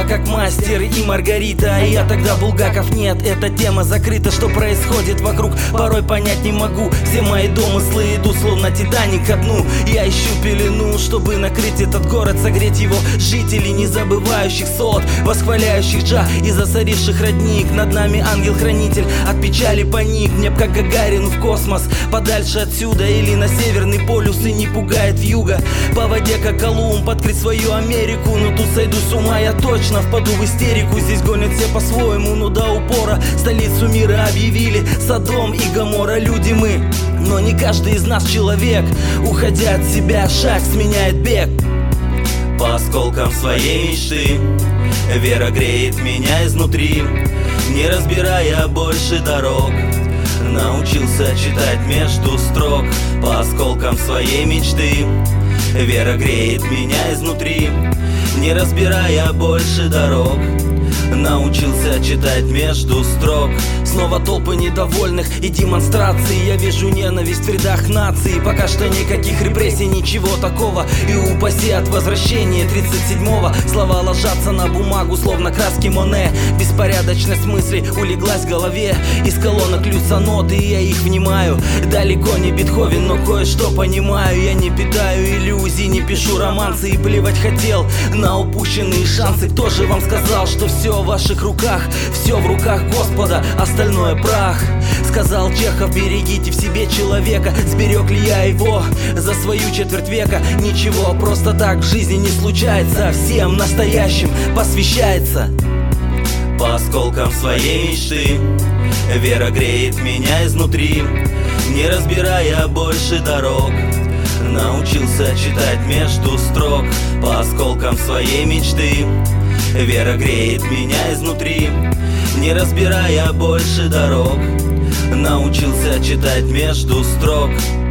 как мастер и Маргарита. А я тогда Булгаков, нет, эта тема закрыта. Что происходит вокруг, порой понять не могу. Все мои домыслы идут словно Титаник ко дну. Я ищу пелену, чтобы накрыть этот город, согреть его жителей, не забывающих сот, восхваляющих Джа и засоривших родник. Над нами ангел-хранитель, от печали паник. Мне б как Гагарину в космос, подальше отсюда или на Северный полюс, и не пугает вьюга. По воде как Колумб, открыть свою Америку. Но тут сойду с ума, я точно впаду в истерику. Здесь гонят все по-своему, но до упора столицу мира объявили Содом и Гоморра. Люди мы, но не каждый из нас человек. Уходя от себя, шаг сменяет бег. По осколкам своей мечты вера греет меня изнутри. Не разбирая больше дорог, научился читать между строк. По осколкам своей мечты вера греет меня изнутри. Не разбирая больше дорог, научился читать между строк. Снова толпы недовольных и демонстрации. Я вижу ненависть в рядах нации. Пока что никаких репрессий, ничего такого. И упаси от возвращения 37-го. Слова ложатся на бумагу, словно краски Моне. Беспорядочность мыслей улеглась в голове. Из колонок льются ноты, и я их внимаю. Далеко не Бетховен, но кое-что понимаю. Я не питаю иллюзий, не пишу романсы. И плевать хотел на упущенные шансы. Кто же вам сказал, что все в ваших руках? Все в руках Господа, остальное прах. Сказал Чехов, берегите в себе человека. Сберег ли я его за свою четверть века? Ничего просто так в жизни не случается. Всем настоящим посвящается. По осколкам своей мечты вера греет меня изнутри. Не разбирая больше дорог, научился читать между строк. По осколкам своей мечты вера греет меня изнутри. Не разбирая больше дорог, научился читать между строк.